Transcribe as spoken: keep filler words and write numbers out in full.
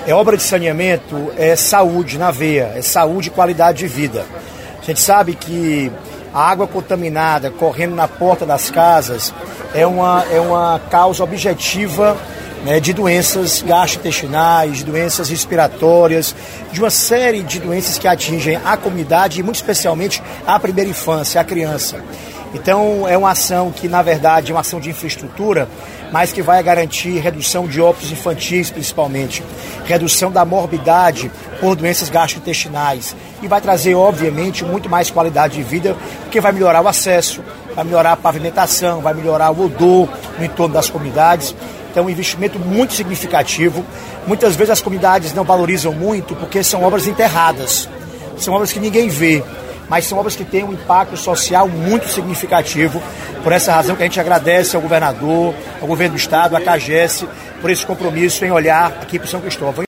É obra de saneamento, é saúde na veia, é saúde e qualidade de vida. A gente sabe que a água contaminada correndo na porta das casas é uma, é uma causa objetiva, né, de doenças gastrointestinais, de doenças respiratórias, de uma série de doenças que atingem a comunidade e muito especialmente a primeira infância, a criança. Então é uma ação que na verdade é uma ação de infraestrutura, mas que vai garantir redução de óbitos infantis principalmente, redução da morbidade por doenças gastrointestinais e vai trazer obviamente muito mais qualidade de vida, porque vai melhorar o acesso, vai melhorar a pavimentação, vai melhorar o odor no entorno das comunidades. Então, um investimento muito significativo. Muitas vezes as comunidades não valorizam muito porque são obras enterradas, são obras que ninguém vê, mas são obras que têm um impacto social muito significativo. Por essa razão que a gente agradece ao governador, ao governo do estado, à CAGES, por esse compromisso em olhar aqui para o São Cristóvão.